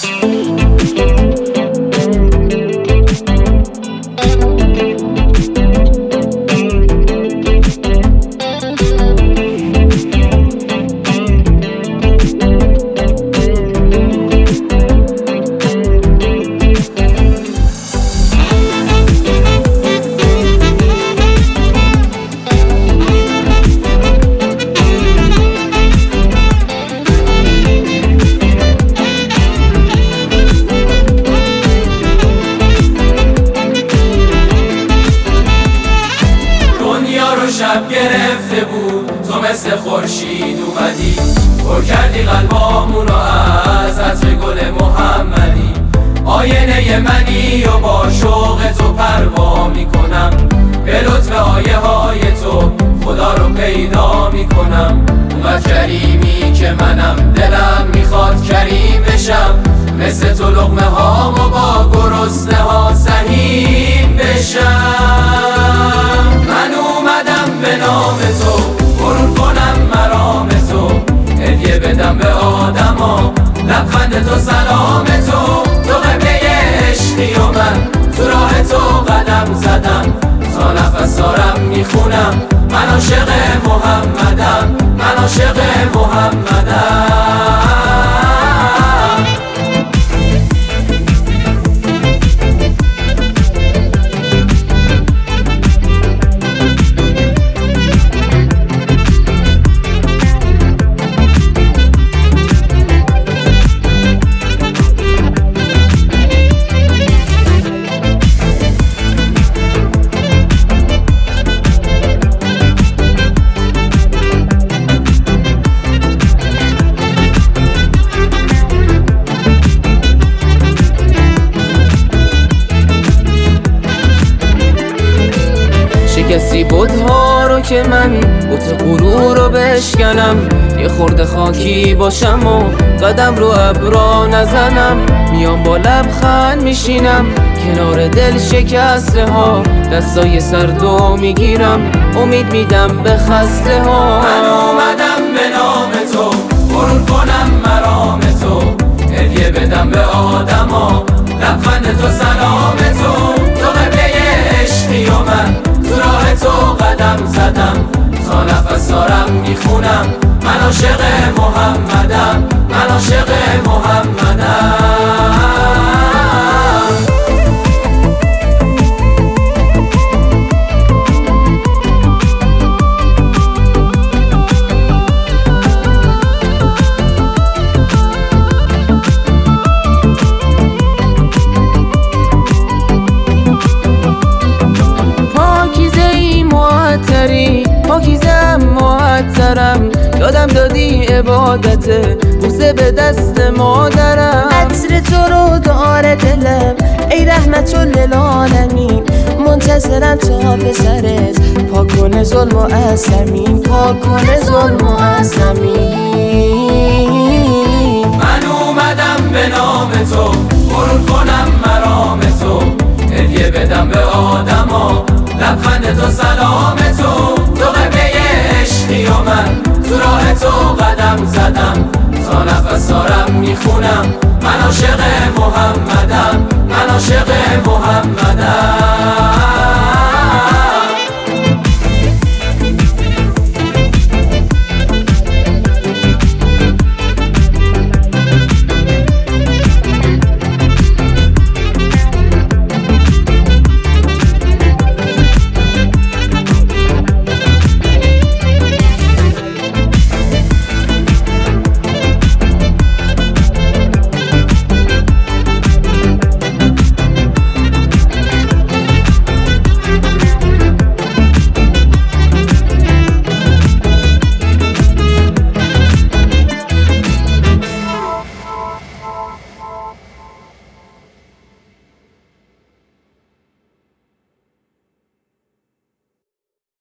شب گرفته بود تو مثل خورشید اومدی، پر کردی قلبامونو از عطر گل محمدی. آینه منی و با شوق تو پروا میکنم، به لطف آیه های تو خدا رو پیدا میکنم. اونقدر کریمی که منم دلم میخواد کریم بشم، مثل تو لقمه هامو با گرسنه ها سهیم بشم. من اومدم به نام تو مرور کنم مرام تو، هدیه بدم به آدما لبخند تو سلام تو. تو قبله عشقی و من تو راه تو قدم زدم، تا نفس دارم میخونم من عاشق محمدم، من عاشق محمدم. کسی بودها رو که من بوت غرور رو بشکنم، یه خورده خاکی باشم و قدم رو ابرا نزنم. میام با لبخند میشینم کنار دل شکسته ها، دستای سردو میگیرم امید میدم به خسته ها. من اومدم به نام تو مرور کنم مرام تو، هدیه بدم به آدما لبخند تو سلام تو. تو قبله عشقی و من تو راه تو قدم زدم، تا نفس دارم میخونم من عاشق محمدم، من عاشق محمدم. پاکیزم معطرم، یادم دادی عبادته بوسه به دست مادرم. عطر تو رو داره دلم ای رحمت للعالمین، منتظرم تا پسرت پاک کنه ظلم و عصمین، پاک کنه ظلم و عصمین. من اومدم به نام تو مرور کنم مرام تو، هدیه بدم به آدما لبخند تو سلام تو. تو قبله عشقی و من تو راه تو قدم زدم، تا نفس دارم میخونم من عاشق محمدم، من عاشق محمدم.